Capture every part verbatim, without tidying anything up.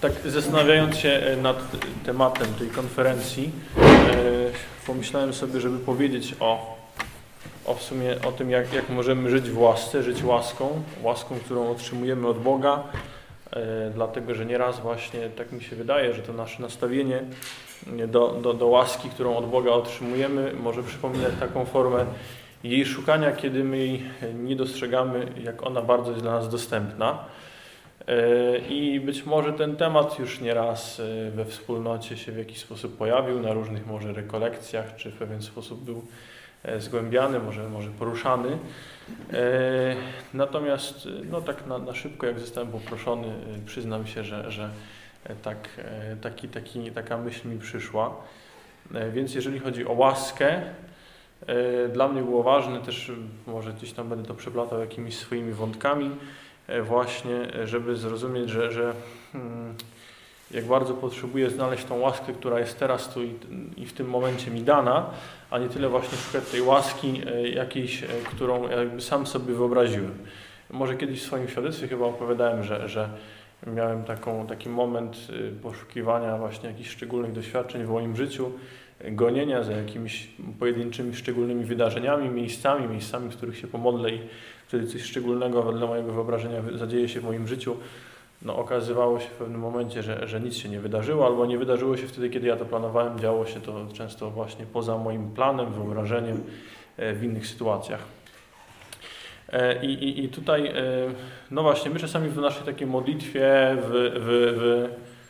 Tak zastanawiając się nad tematem tej konferencji, pomyślałem sobie, żeby powiedzieć o, o w sumie o tym, jak, jak możemy żyć w łasce, żyć łaską, łaską, którą otrzymujemy od Boga, dlatego, że nieraz właśnie tak mi się wydaje, że to nasze nastawienie do, do, do łaski, którą od Boga otrzymujemy, może przypominać taką formę jej szukania, kiedy my jej nie dostrzegamy, jak ona bardzo jest dla nas dostępna. I być może ten temat już nieraz we wspólnocie się w jakiś sposób pojawił, na różnych może rekolekcjach, czy w pewien sposób był zgłębiany, może, może poruszany. Natomiast no tak na, na szybko, jak zostałem poproszony, przyznam się, że, że tak, taki, taki, taka myśl mi przyszła. Więc jeżeli chodzi o łaskę, dla mnie było ważne też, może gdzieś tam będę to przeplatał jakimiś swoimi wątkami, właśnie, żeby zrozumieć, że, że jak bardzo potrzebuję znaleźć tą łaskę, która jest teraz tu i, i w tym momencie mi dana, a nie tyle właśnie szukać tej łaski jakiejś, którą jakby sam sobie wyobraziłem. Może kiedyś w swoim świadectwie chyba opowiadałem, że, że miałem taką, taki moment poszukiwania właśnie jakichś szczególnych doświadczeń w moim życiu, gonienia za jakimiś pojedynczymi, szczególnymi wydarzeniami, miejscami, miejscami, w których się pomodlę i wtedy coś szczególnego wedle mojego wyobrażenia zadzieje się w moim życiu. No, okazywało się w pewnym momencie, że, że nic się nie wydarzyło, albo nie wydarzyło się wtedy, kiedy ja to planowałem. Działo się to często właśnie poza moim planem, wyobrażeniem, w innych sytuacjach. I, i, i tutaj, no właśnie, my czasami w naszej takiej modlitwie, w, w, w,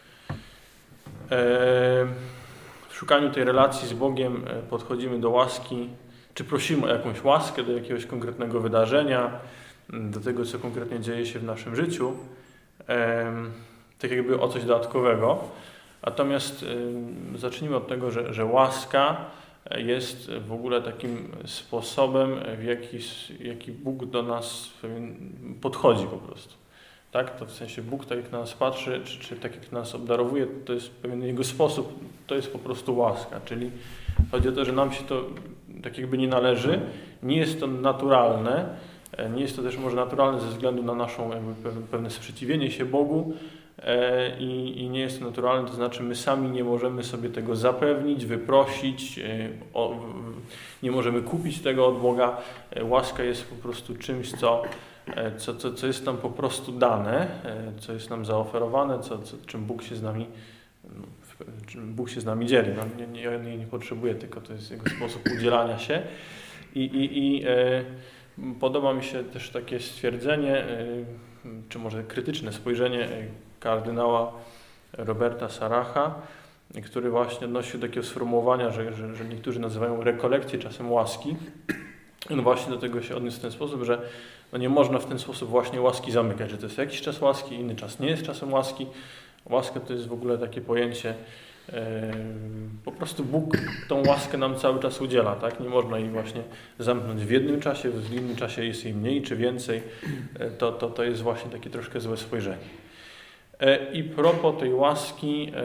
w szukaniu tej relacji z Bogiem podchodzimy do łaski, czy prosimy o jakąś łaskę do jakiegoś konkretnego wydarzenia, do tego, co konkretnie dzieje się w naszym życiu, tak jakby o coś dodatkowego. Natomiast zacznijmy od tego, że, że łaska jest w ogóle takim sposobem, w jaki, jaki Bóg do nas podchodzi po prostu. Tak? To w sensie Bóg tak jak na nas patrzy, czy, czy tak jak nas obdarowuje, to jest pewien Jego sposób, to jest po prostu łaska. Czyli chodzi o to, że nam się to tak jakby nie należy, nie jest to naturalne, nie jest to też może naturalne ze względu na naszą jakby pewne sprzeciwienie się Bogu i, i nie jest to naturalne, to znaczy my sami nie możemy sobie tego zapewnić, wyprosić, o, nie możemy kupić tego od Boga. Łaska jest po prostu czymś, co, co, co, co jest nam po prostu dane, co jest nam zaoferowane, co, co, czym Bóg się z nami czym Bóg się z nami dzieli. No, nie, nie, nie, nie potrzebuje, tylko to jest Jego sposób udzielania się. I, i, i e, podoba mi się też takie stwierdzenie, e, czy może krytyczne spojrzenie kardynała Roberta Saracha, który właśnie odnosił do takiego sformułowania, że, że, że niektórzy nazywają rekolekcję czasem łaski. No właśnie do tego się odniósł w ten sposób, że no nie można w ten sposób właśnie łaski zamykać, że to jest jakiś czas łaski, inny czas nie jest czasem łaski. Łaska to jest w ogóle takie pojęcie, yy, po prostu Bóg tą łaskę nam cały czas udziela, tak? Nie można jej właśnie zamknąć w jednym czasie, w innym czasie jest jej mniej czy więcej. Yy, to, to, to jest właśnie takie troszkę złe spojrzenie. Yy, I propos tej łaski, yy,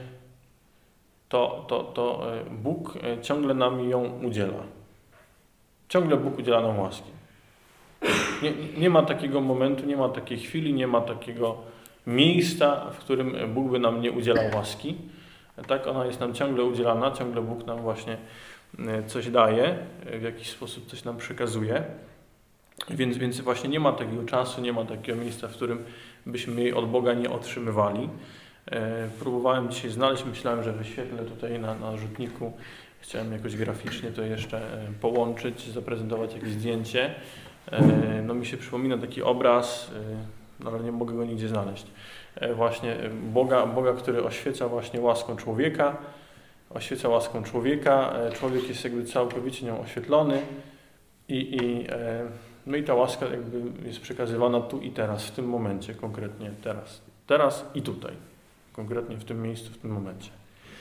to, to, to Bóg ciągle nam ją udziela. Ciągle Bóg udziela nam łaski. Nie, nie ma takiego momentu, nie ma takiej chwili, nie ma takiego miejsca, w którym Bóg by nam nie udzielał łaski. Tak, ona jest nam ciągle udzielana, ciągle Bóg nam właśnie coś daje, w jakiś sposób coś nam przekazuje. Więc, więc właśnie nie ma takiego czasu, nie ma takiego miejsca, w którym byśmy jej od Boga nie otrzymywali. Próbowałem dzisiaj znaleźć, myślałem, że wyświetlę tutaj na, na rzutniku, chciałem jakoś graficznie to jeszcze połączyć, zaprezentować jakieś zdjęcie. No mi się przypomina taki obraz, no ale nie mogę go nigdzie znaleźć. Właśnie Boga, Boga, który oświeca właśnie łaską człowieka, oświeca łaską człowieka, człowiek jest jakby całkowicie nią oświetlony i, i, no i ta łaska jakby jest przekazywana tu i teraz, w tym momencie, konkretnie teraz. Teraz i tutaj, konkretnie w tym miejscu, w tym momencie.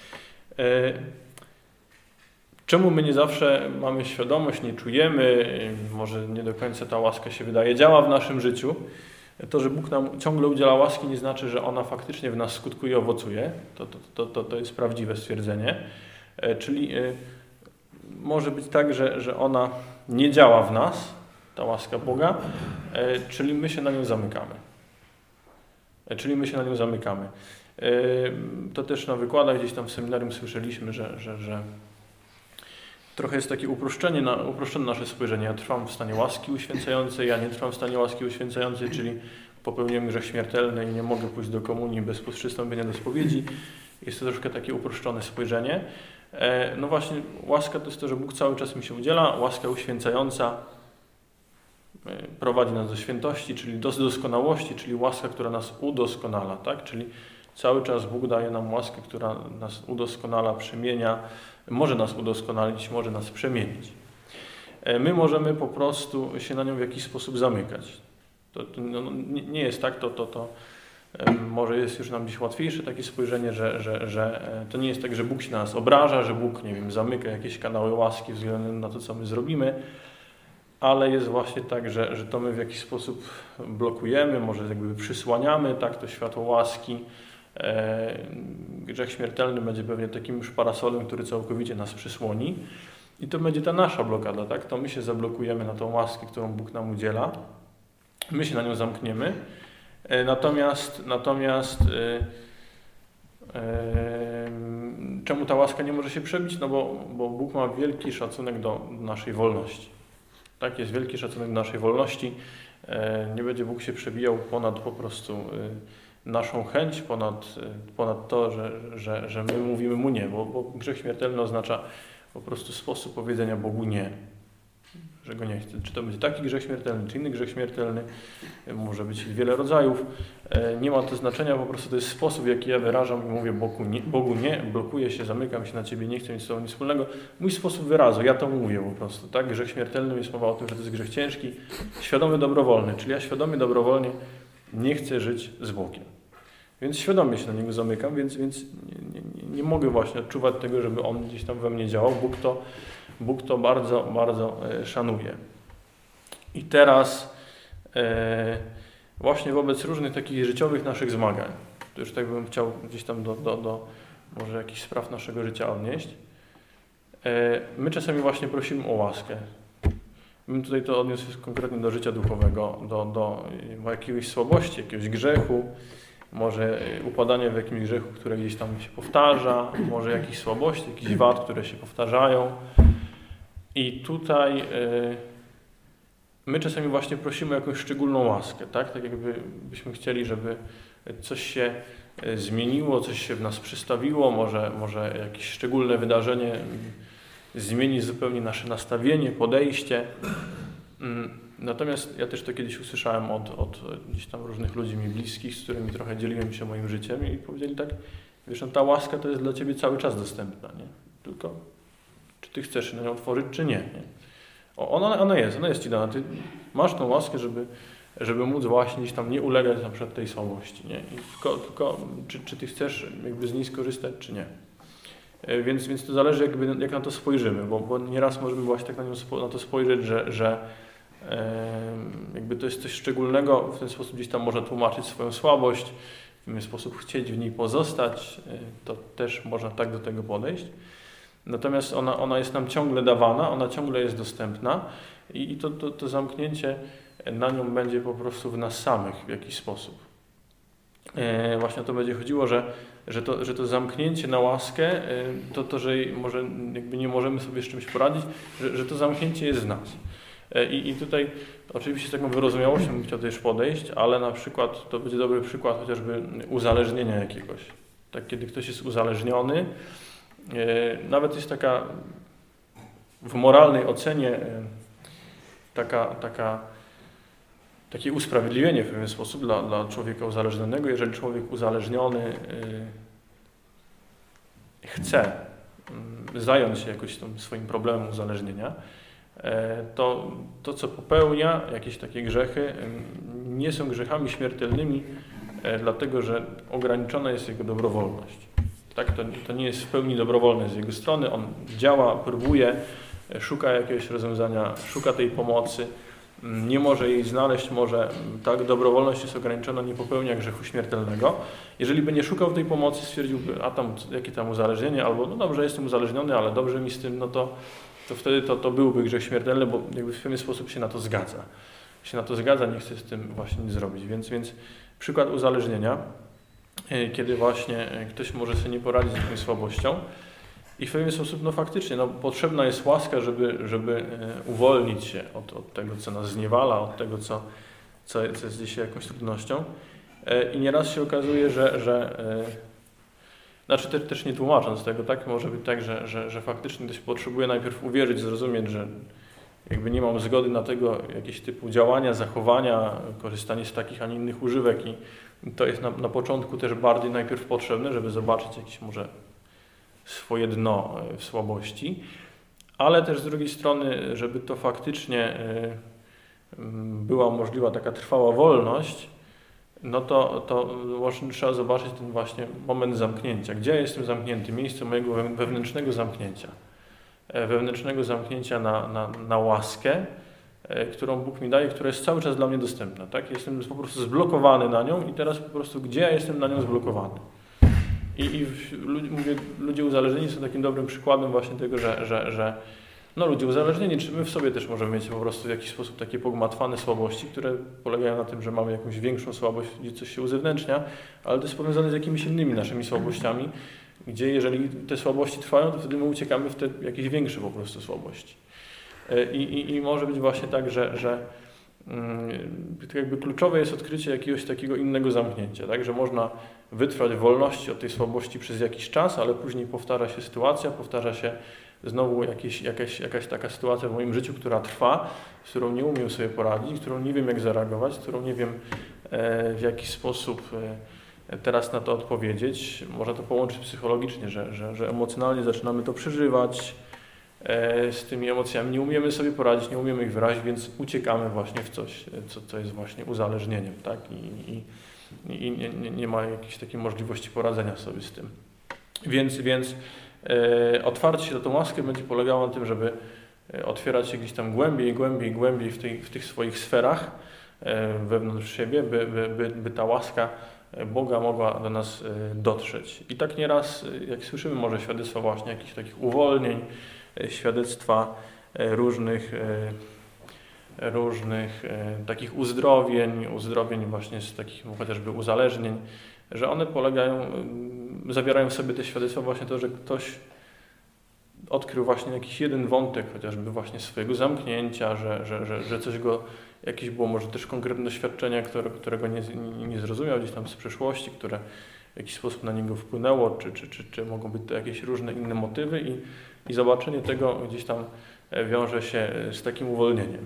Czemu my nie zawsze mamy świadomość, nie czujemy, może nie do końca ta łaska się wydaje, działa w naszym życiu? To, że Bóg nam ciągle udziela łaski, nie znaczy, że ona faktycznie w nas skutkuje, owocuje. To, to, to, to, to jest prawdziwe stwierdzenie. Czyli może być tak, że, że ona nie działa w nas, ta łaska Boga, czyli my się na nią zamykamy. czyli my się na nią zamykamy. To też na wykładach gdzieś tam w seminarium słyszeliśmy, że, że, że trochę jest takie uproszczenie, na, uproszczone nasze spojrzenie. Ja trwam w stanie łaski uświęcającej, ja nie trwam w stanie łaski uświęcającej, czyli popełniłem grzech śmiertelny i nie mogę pójść do komunii bez przystąpienia do spowiedzi. Jest to troszkę takie uproszczone spojrzenie. No właśnie, łaska to jest to, że Bóg cały czas mi się udziela, łaska uświęcająca prowadzi nas do świętości, czyli do doskonałości, czyli łaska, która nas udoskonala, tak? Czyli cały czas Bóg daje nam łaskę, która nas udoskonala, przemienia, może nas udoskonalić, może nas przemienić. My możemy po prostu się na nią w jakiś sposób zamykać. To, to no, nie jest tak, to, to, to może jest już nam dziś łatwiejsze takie spojrzenie, że, że, że to nie jest tak, że Bóg się na nas obraża, że Bóg, nie wiem, zamyka jakieś kanały łaski względem na to, co my zrobimy, ale jest właśnie tak, że, że to my w jakiś sposób blokujemy, może jakby przysłaniamy, tak, to światło łaski. E, grzech śmiertelny będzie pewnie takim już parasolem, który całkowicie nas przysłoni i to będzie ta nasza blokada, tak? To my się zablokujemy na tą łaskę, którą Bóg nam udziela, my się na nią zamkniemy, e, natomiast, natomiast e, e, czemu ta łaska nie może się przebić? No bo, bo Bóg ma wielki szacunek do naszej wolności. Tak, jest wielki szacunek do naszej wolności. E, nie będzie Bóg się przebijał ponad po prostu e, naszą chęć, ponad, ponad to, że, że, że my mówimy Mu nie, bo, bo grzech śmiertelny oznacza po prostu sposób powiedzenia Bogu nie, że Go nie chce. Czy to będzie taki grzech śmiertelny, czy inny grzech śmiertelny, może być wiele rodzajów, nie ma to znaczenia, po prostu to jest sposób, w jaki ja wyrażam i mówię Bogu nie, Bogu nie, blokuję się, zamykam się na Ciebie, nie chcę mieć z Tobą nic wspólnego. Mój sposób wyrazu, ja to mówię po prostu, tak? Grzech śmiertelny jest mowa o tym, że to jest grzech ciężki, świadomy, dobrowolny, czyli ja świadomie, dobrowolnie nie chcę żyć z Bogiem. Więc świadomie się na Niego zamykam, więc, więc nie, nie, nie mogę właśnie odczuwać tego, żeby On gdzieś tam we mnie działał. Bóg to, Bóg to bardzo, bardzo szanuje. I teraz e, właśnie wobec różnych takich życiowych naszych zmagań, to już tak bym chciał gdzieś tam do, do, do może jakichś spraw naszego życia odnieść, e, my czasami właśnie prosimy o łaskę. Bym tutaj to odniósł konkretnie do życia duchowego, do, do, do jakiejś słabości, jakiegoś grzechu, może upadanie w jakimś grzechu, które gdzieś tam się powtarza, może jakieś słabości, jakichś wad, które się powtarzają. I tutaj y, my czasami właśnie prosimy o jakąś szczególną łaskę, tak? Tak jakby byśmy chcieli, żeby coś się zmieniło, coś się w nas przystawiło, może, może jakieś szczególne wydarzenie zmieni zupełnie nasze nastawienie, podejście. Natomiast ja też to kiedyś usłyszałem od, od gdzieś tam różnych ludzi mi bliskich, z którymi trochę dzieliłem się moim życiem i powiedzieli tak, wiesz, no ta łaska to jest dla Ciebie cały czas dostępna, nie? Tylko czy Ty chcesz na nią otworzyć, czy nie, nie? O, ona, ona jest, ona jest Ci dana. Ty masz tą łaskę, żeby, żeby móc właśnie gdzieś tam nie ulegać na przykład tej słabości, nie? I tylko, tylko czy, czy Ty chcesz jakby z niej skorzystać, czy nie? Więc, więc to zależy jakby jak na to spojrzymy, bo, bo nieraz możemy właśnie tak na, nią, na to spojrzeć, że, że jakby to jest coś szczególnego, w ten sposób gdzieś tam można tłumaczyć swoją słabość, w inny sposób chcieć w niej pozostać, to też można tak do tego podejść. Natomiast ona, ona jest nam ciągle dawana, ona ciągle jest dostępna i, i to, to, to zamknięcie na nią będzie po prostu w nas samych w jakiś sposób. E, właśnie o to będzie chodziło, że, że, to, że to zamknięcie na łaskę, e, to, to, że może jakby nie możemy sobie z czymś poradzić, że, że to zamknięcie jest z nas. I, I tutaj oczywiście z taką wyrozumiałością bym chciał też podejść, ale na przykład to będzie dobry przykład chociażby uzależnienia jakiegoś. Tak, kiedy ktoś jest uzależniony, e, nawet jest taka w moralnej ocenie e, taka, taka, takie usprawiedliwienie w pewien sposób dla, dla człowieka uzależnionego. Jeżeli człowiek uzależniony e, chce m, zająć się jakoś tym swoim problemem uzależnienia, to, to co popełnia, jakieś takie grzechy, nie są grzechami śmiertelnymi, dlatego że ograniczona jest jego dobrowolność. Tak? To, to nie jest w pełni dobrowolne z jego strony, on działa, próbuje, szuka jakiegoś rozwiązania, szuka tej pomocy, nie może jej znaleźć, może tak, dobrowolność jest ograniczona, nie popełnia grzechu śmiertelnego. Jeżeli by nie szukał tej pomocy, stwierdziłby, a tam jakie tam uzależnienie, albo no dobrze, jestem uzależniony, ale dobrze mi z tym, no to to wtedy to, to byłby grzech śmiertelny, bo jakby w pewien sposób się na to zgadza. się na to zgadza, nie chce z tym właśnie nic zrobić. Więc, więc przykład uzależnienia, kiedy właśnie ktoś może sobie nie poradzić z jakąś słabością i w pewien sposób, no faktycznie, no, potrzebna jest łaska, żeby, żeby uwolnić się od, od tego, co nas zniewala, od tego, co, co, co jest dzisiaj jakąś trudnością. I nieraz się okazuje, że, że znaczy też, też nie tłumacząc tego, tak, może być tak, że, że, że faktycznie ktoś potrzebuje najpierw uwierzyć, zrozumieć, że jakby nie mam zgody na tego jakiegoś typu działania, zachowania, korzystanie z takich, a nie innych używek i to jest na, na początku też bardziej najpierw potrzebne, żeby zobaczyć jakieś może swoje dno w słabości, ale też z drugiej strony, żeby to faktycznie była możliwa taka trwała wolność, no to, to właśnie trzeba zobaczyć ten właśnie moment zamknięcia. Gdzie ja jestem zamknięty? Miejsce mojego wewnętrznego zamknięcia. Wewnętrznego zamknięcia na, na, na łaskę, którą Bóg mi daje, która jest cały czas dla mnie dostępna. Tak? Jestem po prostu zblokowany na nią i teraz po prostu gdzie ja jestem na nią zblokowany. I, i mówię, ludzie uzależnieni są takim dobrym przykładem właśnie tego, że, że, że no ludzie uzależnieni, czy my w sobie też możemy mieć po prostu w jakiś sposób takie pogmatwane słabości, które polegają na tym, że mamy jakąś większą słabość, gdzie coś się uzewnętrznia, ale to jest powiązane z jakimiś innymi naszymi słabościami, gdzie jeżeli te słabości trwają, to wtedy my uciekamy w te jakieś większe po prostu słabości. I, i, i może być właśnie tak, że, że to jakby kluczowe jest odkrycie jakiegoś takiego innego zamknięcia, tak? Że można wytrwać w wolności od tej słabości przez jakiś czas, ale później powtarza się sytuacja, powtarza się znowu jakieś, jakaś, jakaś taka sytuacja w moim życiu, która trwa, z którą nie umiem sobie poradzić, którą nie wiem jak zareagować, z którą nie wiem w jaki sposób teraz na to odpowiedzieć. Można to połączyć psychologicznie, że, że, że emocjonalnie zaczynamy to przeżywać, z tymi emocjami nie umiemy sobie poradzić, nie umiemy ich wyrazić, więc uciekamy właśnie w coś, co, co jest właśnie uzależnieniem, tak? I, i, i nie, nie ma jakiejś takiej możliwości poradzenia sobie z tym. Więc, więc e, otwarcie się na tą łaskę będzie polegało na tym, żeby otwierać się gdzieś tam głębiej, głębiej, głębiej w, tej, w tych swoich sferach e, wewnątrz siebie, by, by, by, by ta łaska Boga mogła do nas dotrzeć. I tak nieraz, jak słyszymy może świadectwa właśnie jakichś takich uwolnień, świadectwa różnych, różnych takich uzdrowień, uzdrowień właśnie z takich chociażby uzależnień, że one polegają, zawierają w sobie te świadectwa właśnie to, że ktoś odkrył właśnie jakiś jeden wątek chociażby właśnie swojego zamknięcia, że, że, że, że coś go, jakieś było może też konkretne doświadczenia, które, którego nie, nie, nie zrozumiał gdzieś tam z przeszłości, które w jakiś sposób na niego wpłynęło, czy, czy, czy, czy mogą być to jakieś różne inne motywy i, i zobaczenie tego gdzieś tam wiąże się z takim uwolnieniem.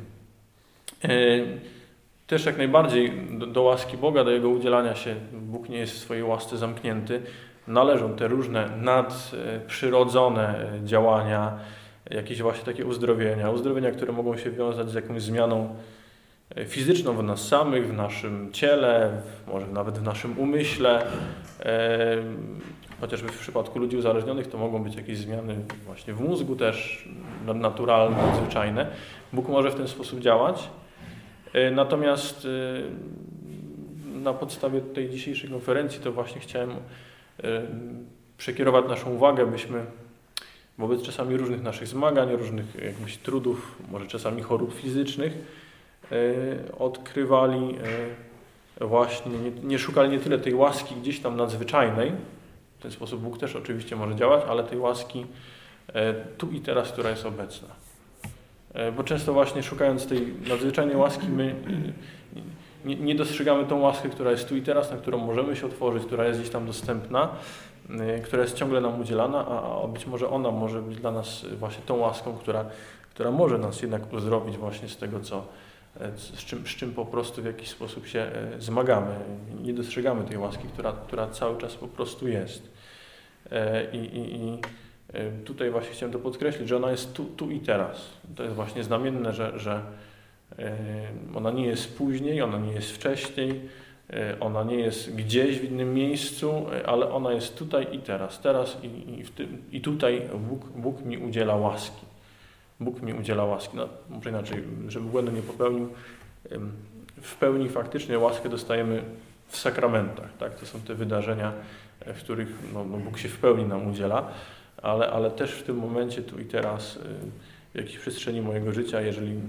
Też jak najbardziej do, do łaski Boga, do Jego udzielania się, Bóg nie jest w swojej łasce zamknięty, należą te różne nadprzyrodzone działania, jakieś właśnie takie uzdrowienia, uzdrowienia, które mogą się wiązać z jakąś zmianą fizyczną w nas samych, w naszym ciele, może nawet w naszym umyśle. Chociażby w przypadku ludzi uzależnionych to mogą być jakieś zmiany właśnie w mózgu też, naturalne, zwyczajne. Bóg może w ten sposób działać. Natomiast na podstawie tej dzisiejszej konferencji to właśnie chciałem przekierować naszą uwagę, byśmy wobec czasami różnych naszych zmagań, różnych jakichś trudów, może czasami chorób fizycznych, odkrywali właśnie, nie, nie szukali nie tyle tej łaski gdzieś tam nadzwyczajnej, w ten sposób Bóg też oczywiście może działać, ale tej łaski tu i teraz, która jest obecna. Bo często właśnie szukając tej nadzwyczajnej łaski my nie, nie dostrzegamy tą łaskę, która jest tu i teraz, na którą możemy się otworzyć, która jest gdzieś tam dostępna, która jest ciągle nam udzielana, a być może ona może być dla nas właśnie tą łaską, która, która może nas jednak uzdrowić właśnie z tego, co, z, czym, z czym po prostu w jakiś sposób się zmagamy. Nie dostrzegamy tej łaski, która, która cały czas po prostu jest. I, i, i tutaj właśnie chciałem to podkreślić, że ona jest tu, tu i teraz. To jest właśnie znamienne, że, że ona nie jest później, ona nie jest wcześniej, ona nie jest gdzieś w innym miejscu, ale ona jest tutaj i teraz. Teraz i, i, w tym, i tutaj Bóg, Bóg mi udziela łaski. Bóg mi udziela łaski. No, może inaczej, żeby błędu nie popełnił, w pełni faktycznie łaskę dostajemy w sakramentach. Tak? To są te wydarzenia, w których no, no Bóg się w pełni nam udziela, ale, ale też w tym momencie, tu i teraz, w jakiejś przestrzeni mojego życia, jeżeli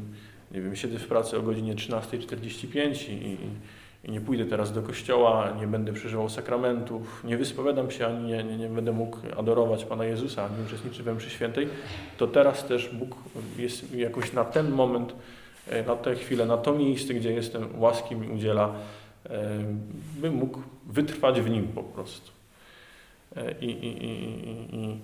nie wiem, siedzę w pracy o godzinie trzynastej czterdzieści pięć i, i, i nie pójdę teraz do kościoła, nie będę przeżywał sakramentów, nie wyspowiadam się, ani nie, nie, nie będę mógł adorować Pana Jezusa, ani uczestniczyć we mszy świętej, to teraz też Bóg jest jakoś na ten moment, na tę chwilę, na to miejsce, gdzie jestem, łaski mi udziela, bym mógł wytrwać w Nim po prostu. I, i, i, i, i,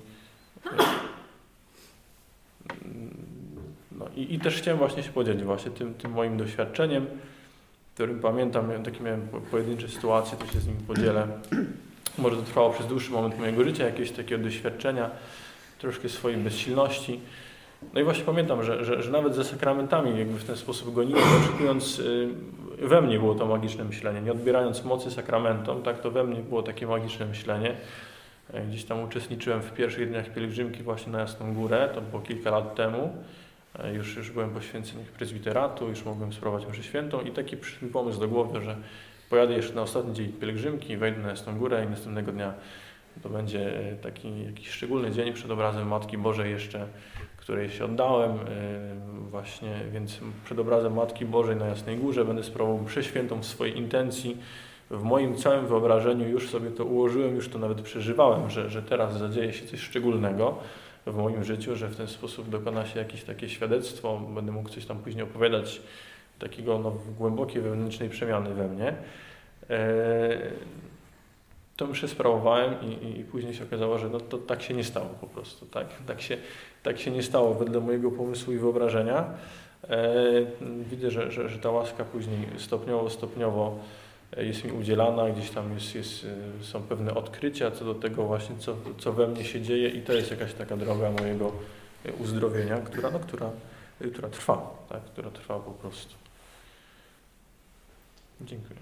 no, i, i też chciałem właśnie się podzielić właśnie tym, tym moim doświadczeniem, którym pamiętam, miałem takie miałem pojedyncze sytuacje, to się z nim podzielę. Może to trwało przez dłuższy moment mojego życia, jakieś takie doświadczenia, troszkę swojej bezsilności. No i właśnie pamiętam, że, że, że nawet ze sakramentami jakby w ten sposób goniłem, oczekując, yy, we mnie było to magiczne myślenie, nie odbierając mocy sakramentom, tak, to we mnie było takie magiczne myślenie. Gdzieś tam uczestniczyłem w pierwszych dniach pielgrzymki właśnie na Jasną Górę, to było kilka lat temu. Już, już byłem poświęcony prezbiteratu, już mogłem sprawować mszę świętą i taki przyszedł mi pomysł do głowy, że pojadę jeszcze na ostatni dzień pielgrzymki, wejdę na Jasną Górę i następnego dnia to będzie taki jakiś szczególny dzień przed obrazem Matki Bożej jeszcze, której się oddałem właśnie, więc przed obrazem Matki Bożej na Jasnej Górze będę sprawował mszę świętą w swojej intencji. W moim całym wyobrażeniu już sobie to ułożyłem, już to nawet przeżywałem, że, że teraz zadzieje się coś szczególnego w moim życiu, że w ten sposób dokona się jakieś takie świadectwo, będę mógł coś tam później opowiadać, takiego no, głębokiej wewnętrznej przemiany we mnie. Eee, to mszę sprawowałem i, i, i później się okazało, że no, to tak się nie stało po prostu. Tak, tak, się, tak się nie stało wedle mojego pomysłu i wyobrażenia. Eee, widzę, że, że, że ta łaska później stopniowo, stopniowo jest mi udzielana, gdzieś tam jest, jest, są pewne odkrycia co do tego właśnie, co, co we mnie się dzieje i to jest jakaś taka droga mojego uzdrowienia, która, no, która, która trwa, tak, która trwa po prostu. Dziękuję.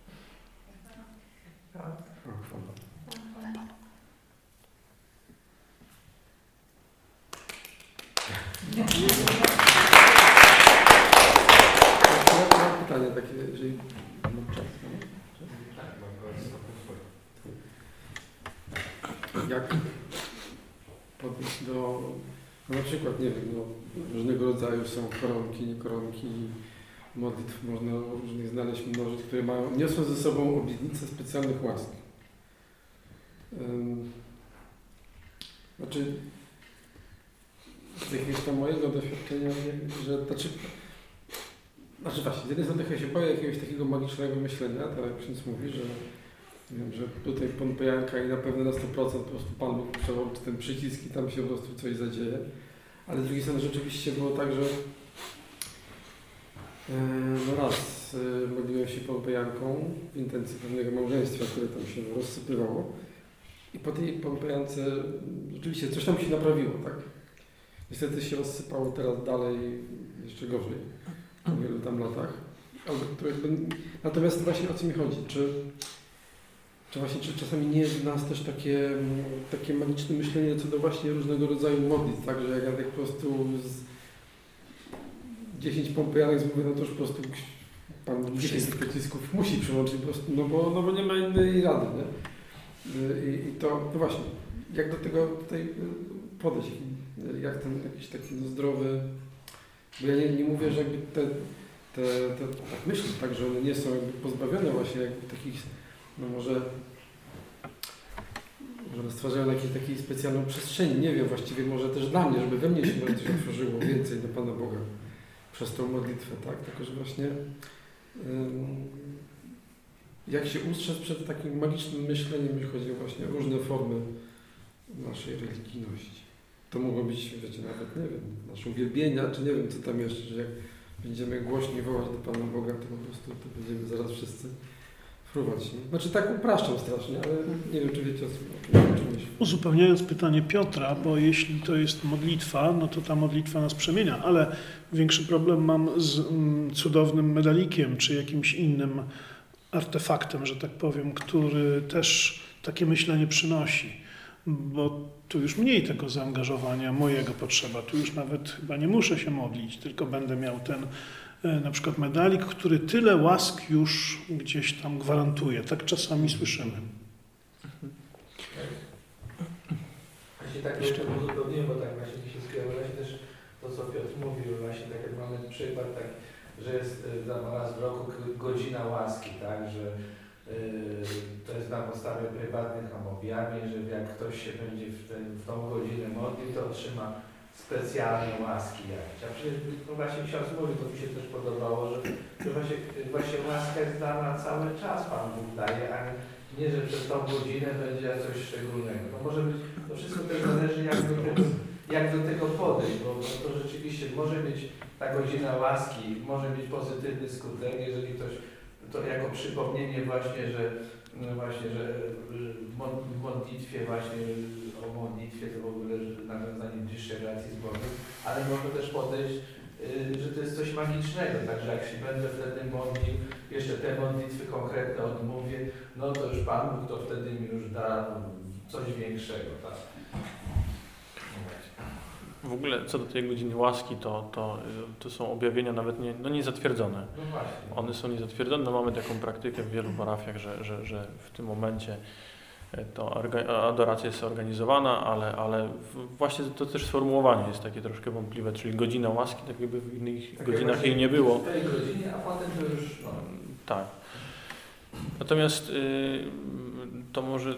Mam pytanie takie, jeżeli mam czas. Jak podejść do, no na przykład, nie wiem, no, różnego rodzaju są koronki, nie koronki, modlitw, można różnych znaleźć mnożyć, które mają, niosą ze sobą obietnicę specjalnych łask. Um, znaczy, z jakiegoś tam mojego doświadczenia, że, znaczy, znaczy właśnie, z jednej strony trochę się boję jakiegoś takiego magicznego myślenia, tak jak ksiądz mówi, że wiem, że tutaj pompejanka i na pewno na sto procent po prostu Pan Bóg przełączy ten przycisk i tam się po prostu coś zadzieje. Ale z drugiej strony rzeczywiście było tak, że no raz modliłem się pompejanką w intencji pewnego małżeństwa, które tam się rozsypywało i po tej pompejance rzeczywiście coś tam się naprawiło, tak? Niestety się rozsypało teraz dalej jeszcze gorzej po wielu tam latach. Natomiast właśnie o co mi chodzi? Czy Czy właśnie, czy czasami nie jest w nas też takie, takie magiczne myślenie co do właśnie różnego rodzaju modlitw, tak, że jak ja tak po prostu z dziesięć pompejanek zmówię, no to już po prostu Pan dziesięć pocisków musi przyłączyć po prostu, no bo, no bo nie ma innej rady, nie? I, i to, no właśnie, jak do tego tutaj podejść, jak ten jakiś taki no, zdrowy, bo ja nie, nie mówię, że jakby te, te, te tak myślę, tak, że one nie są jakby pozbawione właśnie jakby takich, no może, może stwarzają jakąś taką specjalną przestrzeń, nie wiem, właściwie może też dla mnie, żeby we mnie się może coś otworzyło więcej do Pana Boga przez tą modlitwę, tak? Tylko, że właśnie ym, jak się ustrzec przed takim magicznym myśleniem, jeśli chodzi o właśnie różne formy naszej religijności. To mogło być, wiecie, nawet, nie wiem, nasze uwielbienia, czy nie wiem, co tam jeszcze, że jak będziemy głośniej wołać do Pana Boga, to po prostu to będziemy zaraz wszyscy fruwać. Nie? Znaczy tak upraszczam strasznie, ale nie wiem, czy wiecie o czym, o czym myślę. Uzupełniając pytanie Piotra, bo jeśli to jest modlitwa, no to ta modlitwa nas przemienia, ale większy problem mam z mm, cudownym medalikiem, czy jakimś innym artefaktem, że tak powiem, który też takie myślenie przynosi. Bo tu już mniej tego zaangażowania mojego potrzeba. Tu już nawet chyba nie muszę się modlić, tylko będę miał ten e, na przykład medalik, który tyle łask już gdzieś tam gwarantuje. Tak czasami słyszymy. Ja się tak jeszcze uzupełniłem, bo tak właśnie się skierować też to co Piotr mówił, właśnie tak jak mamy przykład, tak, że jest tam raz w roku godzina łaski, tak, że yy, to jest na podstawie prywatnych tam objawień, że jak ktoś się będzie w, ten, w tą godzinę modlił, to otrzyma specjalne łaski jakieś. A przecież no właśnie ksiądz mówił, to mi się też podobało, że, że właśnie, właśnie łaska jest dana cały czas, Pan Bóg daje, a nie, że przez tą godzinę będzie coś szczególnego. To może być, to wszystko też zależy jak do tego, jak do tego podejść, bo, bo to rzeczywiście może mieć ta godzina łaski, może mieć pozytywny skutek, jeżeli ktoś to jako przypomnienie właśnie, że no właśnie, że w modlitwie właśnie, o modlitwie to w ogóle nawiązanie bliższej relacji z Bogiem, ale można też podejść, że to jest coś magicznego, także jak się będę wtedy modlił, jeszcze te modlitwy konkretne odmówię, no to już Pan Bóg to wtedy mi już da coś większego, tak? W ogóle co do tej godziny łaski, to, to, to są objawienia nawet nie, no nie zatwierdzone. No właśnie. One są niezatwierdzone. No mamy taką praktykę w wielu parafiach, że, że, że w tym momencie to adoracja jest organizowana, ale, ale właśnie to też sformułowanie jest takie troszkę wątpliwe, czyli godzina łaski, tak jakby w innych tak godzinach jej nie było. W tej godzinie, a potem to już... No. Tak. Natomiast y, to może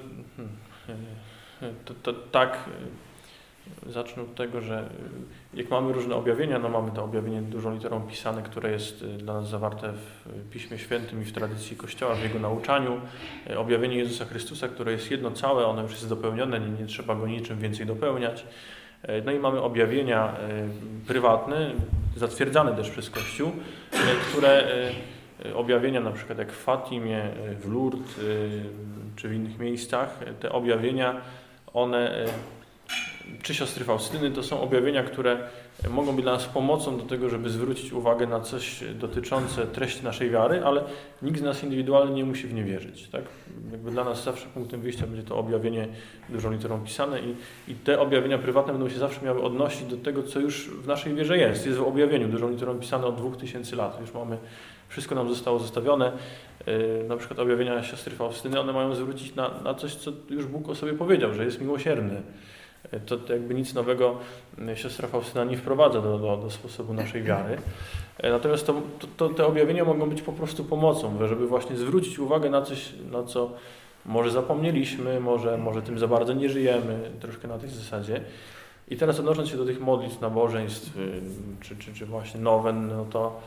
to, to, tak zacznę od tego, że jak mamy różne objawienia, no mamy to objawienie dużą literą pisane, które jest dla nas zawarte w Piśmie Świętym i w tradycji Kościoła, w jego nauczaniu. Objawienie Jezusa Chrystusa, które jest jedno całe, ono już jest dopełnione, nie, nie trzeba go niczym więcej dopełniać. No i mamy objawienia prywatne, zatwierdzane też przez Kościół, które objawienia na przykład jak w Fatimie, w Lourdes czy w innych miejscach, te objawienia, one czy siostry Faustyny, to są objawienia, które mogą być dla nas pomocą do tego, żeby zwrócić uwagę na coś dotyczące treści naszej wiary, ale nikt z nas indywidualnie nie musi w nie wierzyć. Tak? Jakby dla nas zawsze punktem wyjścia będzie to objawienie dużą literą pisane i, i te objawienia prywatne będą się zawsze miały odnosić do tego, co już w naszej wierze jest. Jest w objawieniu dużą literą pisane od dwóch tysięcy lat. Już mamy, wszystko nam zostało zostawione. Yy, na przykład objawienia siostry Faustyny, one mają zwrócić na, na coś, co już Bóg o sobie powiedział, że jest miłosierny. To, to jakby nic nowego siostra Faustyna nie wprowadza do, do, do sposobu naszej wiary. Natomiast to, to, to, te objawienia mogą być po prostu pomocą, żeby właśnie zwrócić uwagę na coś, na co może zapomnieliśmy, może, może tym za bardzo nie żyjemy, troszkę na tej zasadzie. I teraz odnosząc się do tych modlitw, nabożeństw, czy, czy, czy właśnie nowen, no to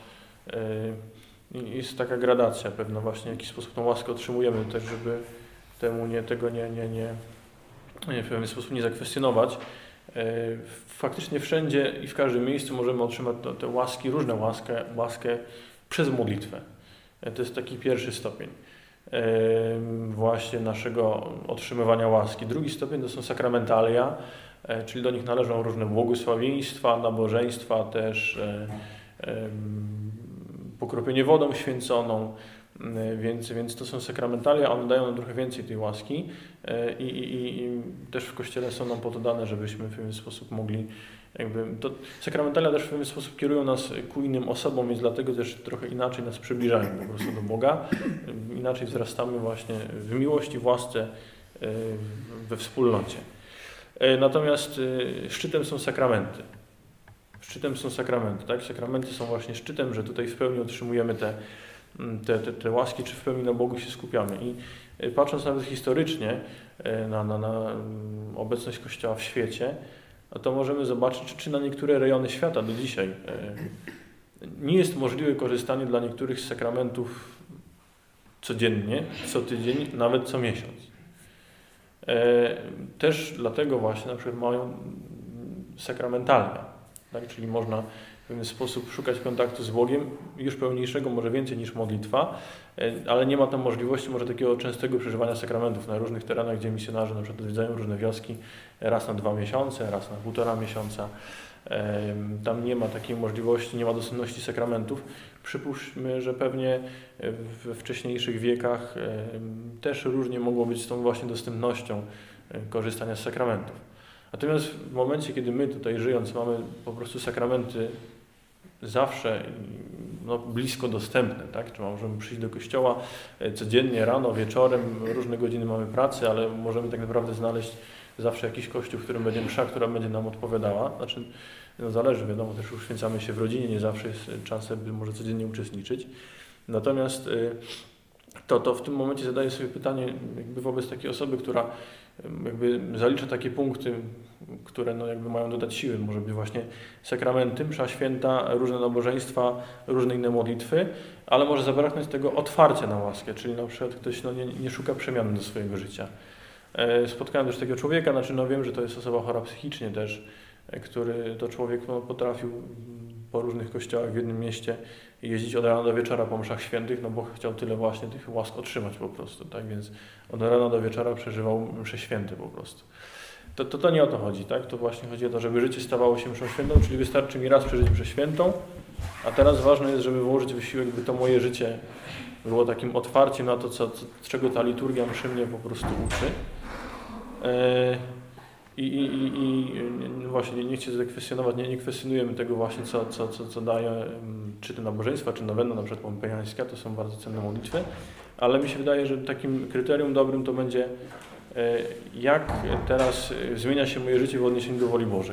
yy, jest taka gradacja pewna właśnie, w jaki sposób tą łaskę otrzymujemy, też żeby temu nie, tego nie, nie, nie w pewien sposób nie zakwestionować. Faktycznie wszędzie i w każdym miejscu możemy otrzymać te łaski, różne łaskę, łaskę przez modlitwę. To jest taki pierwszy stopień właśnie naszego otrzymywania łaski. Drugi stopień to są sakramentalia, czyli do nich należą różne błogosławieństwa, nabożeństwa, też pokropienie wodą święconą, Więc, więc to są sakramentalia, one dają nam trochę więcej tej łaski i, i, i też w Kościele są nam po to dane, żebyśmy w pewien sposób mogli jakby... To, sakramentalia też w pewien sposób kierują nas ku innym osobom, więc dlatego też trochę inaczej nas przybliżają po prostu do Boga. Inaczej wzrastamy właśnie w miłości, w łasce, we wspólnocie. Natomiast szczytem są sakramenty. Szczytem są sakramenty, tak? Sakramenty są właśnie szczytem, że tutaj w pełni otrzymujemy te Te, te, te łaski, czy w pełni na Bogu się skupiamy. I patrząc nawet historycznie na, na, na obecność Kościoła w świecie, to możemy zobaczyć, czy, czy na niektóre rejony świata do dzisiaj nie jest możliwe korzystanie dla niektórych z sakramentów codziennie, co tydzień, nawet co miesiąc. Też dlatego właśnie na przykład mają sakramentalia, tak? Czyli można w pewien sposób szukać kontaktu z Bogiem, już pełniejszego, może więcej niż modlitwa, ale nie ma tam możliwości może takiego częstego przeżywania sakramentów na różnych terenach, gdzie misjonarze na przykład odwiedzają różne wioski raz na dwa miesiące, raz na półtora miesiąca. Tam nie ma takiej możliwości, nie ma dostępności sakramentów. Przypuśćmy, że pewnie we wcześniejszych wiekach też różnie mogło być z tą właśnie dostępnością korzystania z sakramentów. Natomiast w momencie, kiedy my tutaj żyjąc mamy po prostu sakramenty zawsze no, blisko dostępne, tak? Czy możemy przyjść do kościoła codziennie, rano, wieczorem, różne godziny mamy pracy, ale możemy tak naprawdę znaleźć zawsze jakiś kościół, w którym będzie msza, która będzie nam odpowiadała. Znaczy, no zależy, wiadomo, też uświęcamy się w rodzinie, nie zawsze jest czas, by może codziennie uczestniczyć. Natomiast to, to w tym momencie zadaję sobie pytanie jakby wobec takiej osoby, która jakby zalicza takie punkty, które no jakby mają dodać siły, może być właśnie sakramenty, msza święta, różne nabożeństwa, różne inne modlitwy, ale może zabraknąć tego otwarcia na łaskę, czyli na przykład ktoś no nie, nie szuka przemiany do swojego życia. Spotkałem też takiego człowieka, znaczy no wiem, że to jest osoba chora psychicznie też, który to człowiek no, potrafił po różnych kościołach w jednym mieście jeździć od rana do wieczora po mszach świętych, no bo chciał tyle właśnie tych łask otrzymać po prostu, tak, więc od rana do wieczora przeżywał msze święte po prostu. To, to, to nie o to chodzi, tak, to właśnie chodzi o to, żeby życie stawało się mszą świętą, czyli wystarczy mi raz przeżyć mszę świętą, a teraz ważne jest, żeby włożyć wysiłek, by to moje życie było takim otwarciem na to, co, co, czego ta liturgia mszy mnie po prostu uczy. E I, i, i, i właśnie nie chcę zakwestionować, nie, nie kwestionujemy tego właśnie, co, co, co, co daje, czy te nabożeństwa, czy nowenna, na przykład pompejańska, to są bardzo cenne modlitwy, ale mi się wydaje, że takim kryterium dobrym to będzie, jak teraz zmienia się moje życie w odniesieniu do woli Bożej.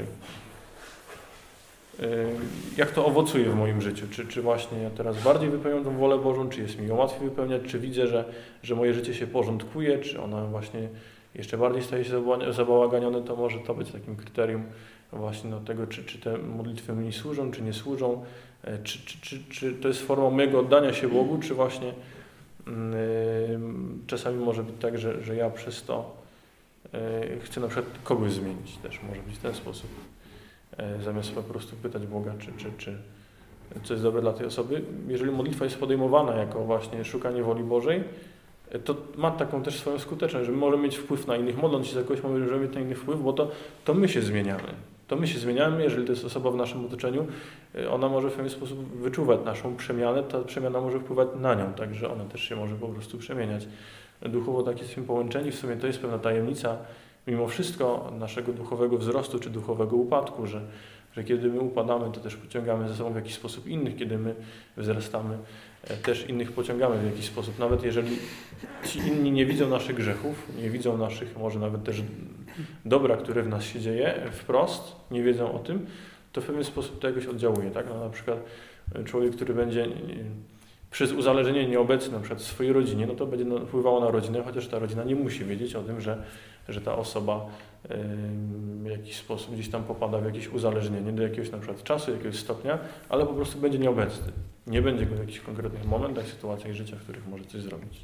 Jak to owocuje w moim życiu, czy, czy właśnie ja teraz bardziej wypełniam tą wolę Bożą, czy jest mi ją łatwiej wypełniać, czy widzę, że, że moje życie się porządkuje, czy ona właśnie jeszcze bardziej staje się zabałaganione, to może to być takim kryterium właśnie no, tego, czy, czy te modlitwy mi służą, czy nie służą, czy, czy, czy, czy to jest formą mojego oddania się Bogu, czy właśnie yy, czasami może być tak, że, że ja przez to yy, chcę na przykład kogoś zmienić, też może być w ten sposób, yy, zamiast po prostu pytać Boga, czy, czy, czy co jest dobre dla tej osoby. Jeżeli modlitwa jest podejmowana jako właśnie szukanie woli Bożej, to ma taką też swoją skuteczność, że możemy mieć wpływ na innych, modląc się za kogoś, możemy mieć na innych wpływ, bo to, to my się zmieniamy. To my się zmieniamy, jeżeli to jest osoba w naszym otoczeniu, ona może w pewien sposób wyczuwać naszą przemianę, ta przemiana może wpływać na nią, także ona też się może po prostu przemieniać. Duchowo tak jesteśmy połączeni, w sumie to jest pewna tajemnica, mimo wszystko naszego duchowego wzrostu czy duchowego upadku, że, że kiedy my upadamy, to też pociągamy ze sobą w jakiś sposób innych, kiedy my wzrastamy, też innych pociągamy w jakiś sposób. Nawet jeżeli ci inni nie widzą naszych grzechów, nie widzą naszych może nawet też dobra, które w nas się dzieje wprost, nie wiedzą o tym, to w pewien sposób to jakoś oddziałuje. Tak? No, na przykład człowiek, który będzie przez uzależnienie nieobecny na przykład w swojej rodzinie, no to będzie wpływało na rodzinę, chociaż ta rodzina nie musi wiedzieć o tym, że, że ta osoba w jakiś sposób gdzieś tam popada w jakieś uzależnienie do jakiegoś na przykład czasu, jakiegoś stopnia, ale po prostu będzie nieobecny. Nie będzie go w jakichś konkretnych momentach, sytuacjach życia, w których może coś zrobić.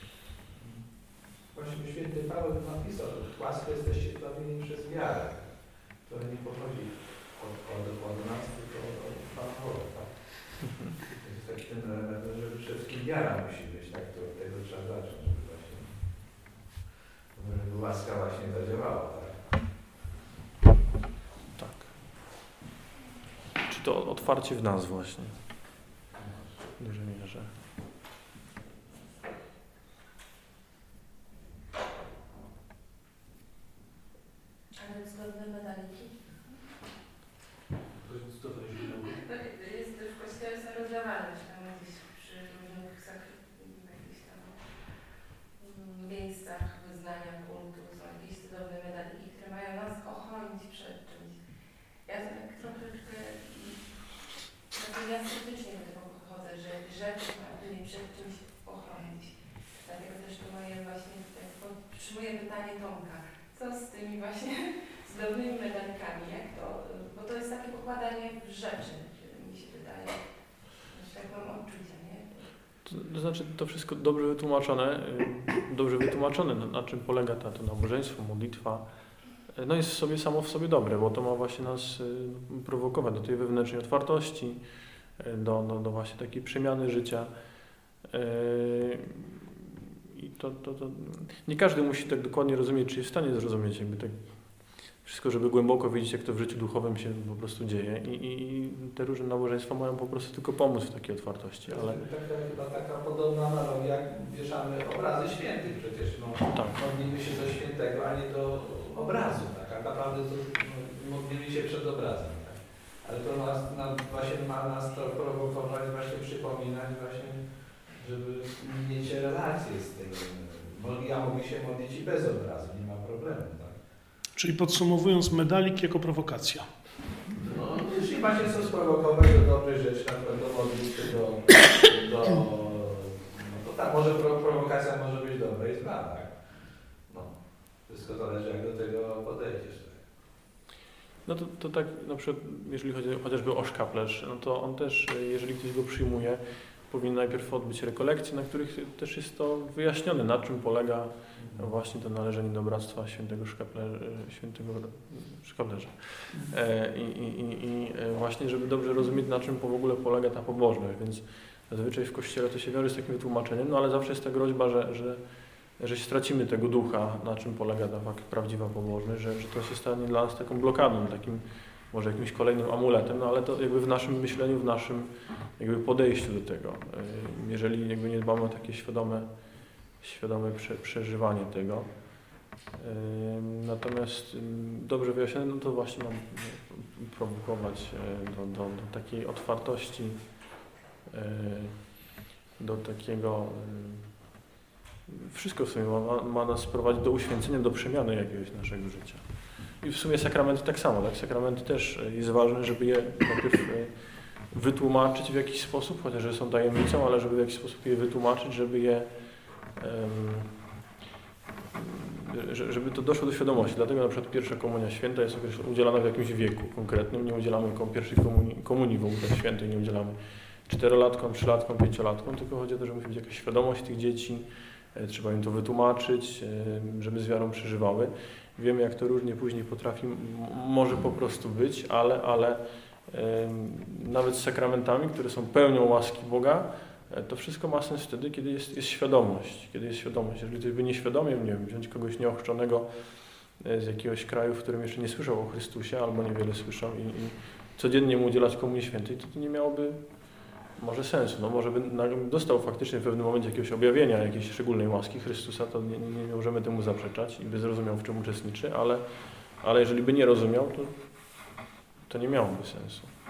Właśnie święty Paweł napisał, że łaskę jesteście zbawieni przez wiarę, która nie pochodzi od, od, od nas, tylko od Pana Boga. Tak? To jest taki ten element, że przede wszystkim wiara musi być, tak? To od tego trzeba zacząć, żeby właśnie, żeby łaska właśnie zadziałała. Tak? Tak. Czy to otwarcie w nas właśnie? W dużej mierze. Ale zgodne medaliki. Co to jest? Jest w kościele są rozdawane, czy tam gdzieś przy różnych jakichś tam miejscach wyznania kultu są jakieś cudowne medaliki, które mają nas ochronić przed czymś. Ja to tak troszeczkę entuzjastycznie do tego podchodzę, że grzech ma mnie przed czymś ochronić. Dlatego też to moje właśnie tak podtrzymuję pytanie Tomka. Co z tymi właśnie cudownymi medalikami, jak to, bo to jest takie pokładanie w rzeczy, mi się wydaje, że tak mam odczucia, nie? To, to znaczy to wszystko dobrze wytłumaczone, dobrze wytłumaczone, na, na czym polega ta, to nabożeństwo, modlitwa, no jest sobie samo w sobie dobre, bo to ma właśnie nas prowokować do tej wewnętrznej otwartości, do, do, do właśnie takiej przemiany życia. I to, to, to nie każdy musi tak dokładnie rozumieć, czy jest w stanie zrozumieć jakby tak wszystko, żeby głęboko wiedzieć, jak to w życiu duchowym się po prostu dzieje. I, i te różne nabożeństwa mają po prostu tylko pomóc w takiej otwartości. Ale... Taka, chyba taka podobna analogia, jak wieszamy obrazy świętych przecież. No, tak. Modlimy się do świętego, a nie do obrazu. Tak? A naprawdę to no, modlimy się przed obrazem. Tak? Ale to nas, nam właśnie ma nas to prowokować, właśnie przypominać właśnie, żeby mieć relacje z tym. Ja mogę się modlić i bez obrazu, nie ma problemu, tak? Czyli podsumowując, medalik jako prowokacja. No, jeśli macie co sprowokować do dobrej rzeczy, na przykład do modlitwy, do, do no to tak, może pro, prowokacja może być dobra i zła, tak? No, wszystko zależy, jak do tego podejdziesz. No to, to tak na przykład, jeżeli chodzi chociażby o szkaplerz, no to on też, jeżeli ktoś go przyjmuje, powinien najpierw odbyć rekolekcje, na których też jest to wyjaśnione, na czym polega właśnie to należenie do Bractwa Świętego Szkaplerza. Świętego Szkaplerza. E, i, i, I właśnie, żeby dobrze rozumieć, na czym w ogóle polega ta pobożność, więc zazwyczaj w Kościele to się wiąże z takim wytłumaczeniem, no ale zawsze jest ta groźba, że, że, że stracimy tego ducha, na czym polega ta prawdziwa pobożność, że, że to się stanie dla nas taką blokadą, takim może jakimś kolejnym amuletem, no ale to jakby w naszym myśleniu, w naszym jakby podejściu do tego. Jeżeli jakby nie dbamy o takie świadome, świadome prze, przeżywanie tego. Natomiast dobrze wyjaśnione, no to właśnie mam prowokować do, do, do takiej otwartości, do takiego, wszystko w sumie ma, ma nas prowadzić do uświęcenia, do przemiany jakiegoś naszego życia. I w sumie sakramenty tak samo, tak? Sakramenty też jest ważne, żeby je najpierw wytłumaczyć w jakiś sposób, chociaż że są tajemnicą, ale żeby w jakiś sposób je wytłumaczyć, żeby je, um, żeby to doszło do świadomości. Dlatego na przykład pierwsza komunia święta jest udzielana w jakimś wieku konkretnym, nie udzielamy pierwszej komunii, komunii w ogóle świętej, nie udzielamy czterolatkom, trzylatkom, pięciolatkom, tylko chodzi o to, że musi być jakaś świadomość tych dzieci, trzeba im to wytłumaczyć, żeby z wiarą przeżywały. Wiemy, jak to różnie później potrafi, może po prostu być, ale, ale nawet z sakramentami, które są pełnią łaski Boga, to wszystko ma sens wtedy, kiedy jest, jest świadomość. Kiedy jest świadomość. Jeżeli ktoś by nieświadomie, nie wiem, wziąć kogoś nieochrzczonego z jakiegoś kraju, w którym jeszcze nie słyszał o Chrystusie, albo niewiele słyszał i, i codziennie mu udzielać Komunii Świętej, to to nie miałoby może sensu. No może by dostał faktycznie w pewnym momencie jakiegoś objawienia, jakiejś szczególnej łaski Chrystusa, to nie, nie, nie możemy temu zaprzeczać i by zrozumiał, w czym uczestniczy, ale, ale jeżeli by nie rozumiał, to, to nie miałoby sensu.